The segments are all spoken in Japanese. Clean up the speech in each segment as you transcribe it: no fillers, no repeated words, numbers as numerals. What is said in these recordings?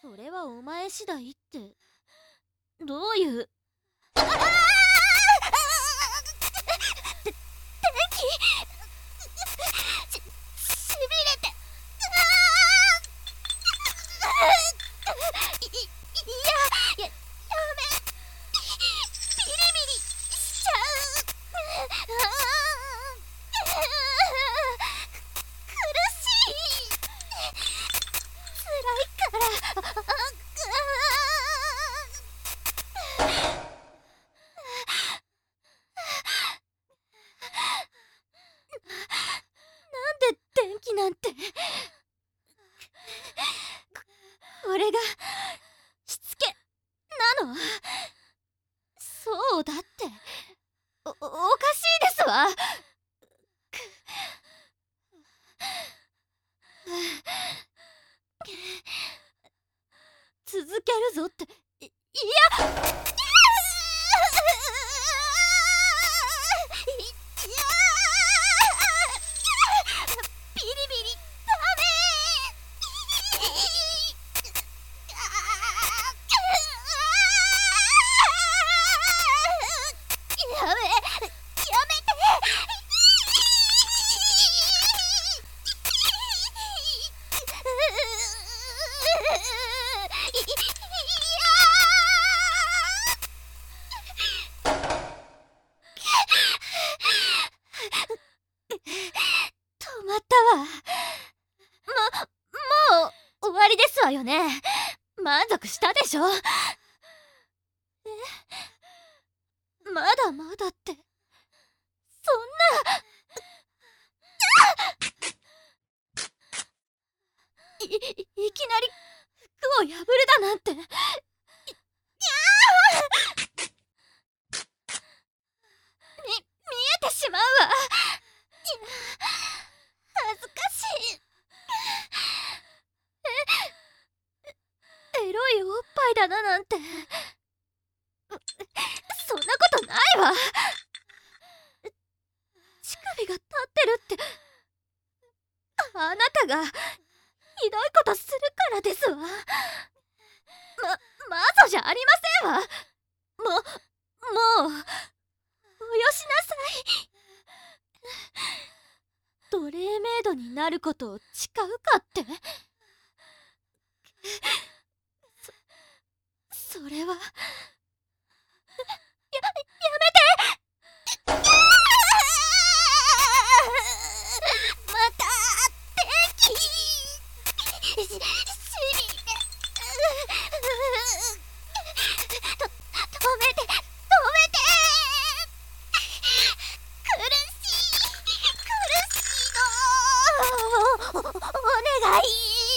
それはお前次第ってどういう。電気しびれて。やめ。ビリビリしちゃう。苦しい。辛いから。なんで電気なんて。これがしつけなの？そうだって。おかしいですわ。続けるぞって。いやビリビリダメ。やめて。止まったわ。もう終わりですわよね。満足したでしょ。まだまだって、そんな。いきなり服を破るだなんて。見えてしまうわ。恥ずかしい。エロいおっぱいだななんて、そんなことないわ。乳首が立ってるって、あなたがひどいことするからですわ。マゾじゃありませんわ。もうおよしなさい。奴隷メイドになることを誓うかって。それは。やめて。また電気しびれ。止めて。苦しいの。お願い。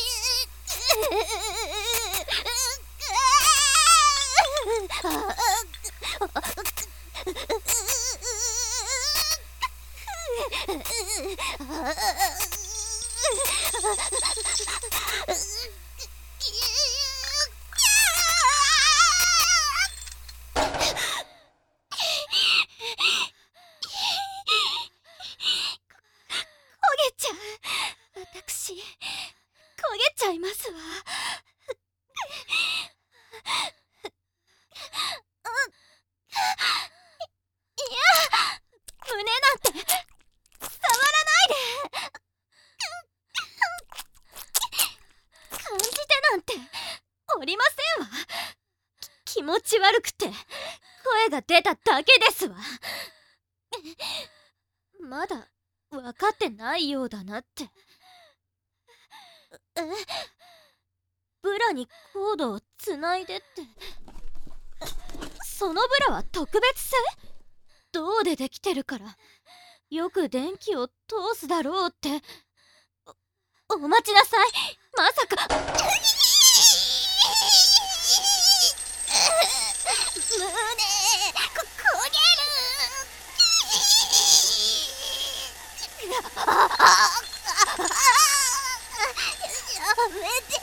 私、焦げちゃいますわ。胸なんて触らないで。感じてなんておりませんわ。気持ち悪くて声が出ただけですわ。まだ分かってないようだなって。ブラにコードをつないでって。そのブラは特別製？銅でできてるからよく電気を通すだろうって。お待ちなさい。まさか。胸焦げる。やめて。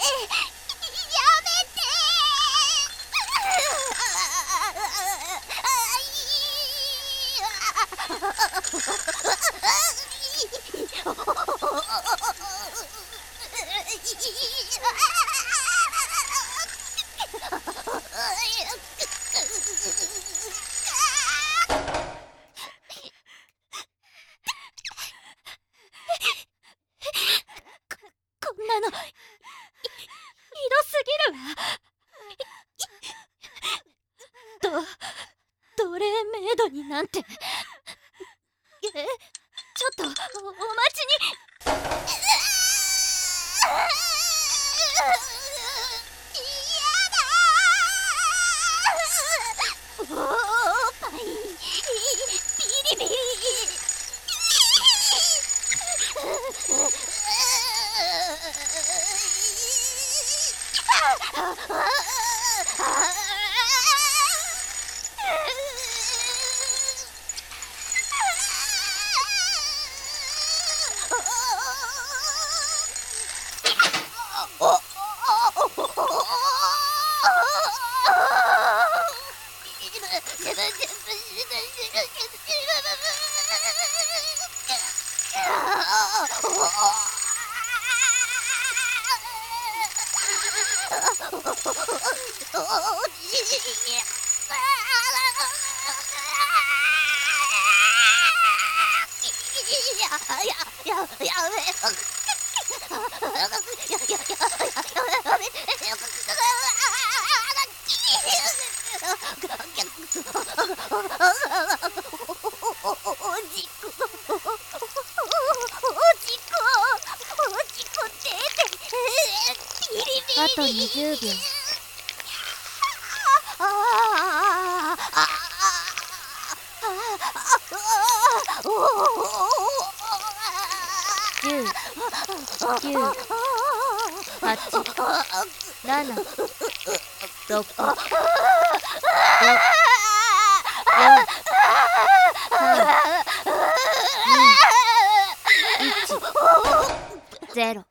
わ。奴隷メイドになんて。ちょっとお待ちに。おーパイビリビリあと20秒。10、9、8、7、6、5、4、3、2、1、0。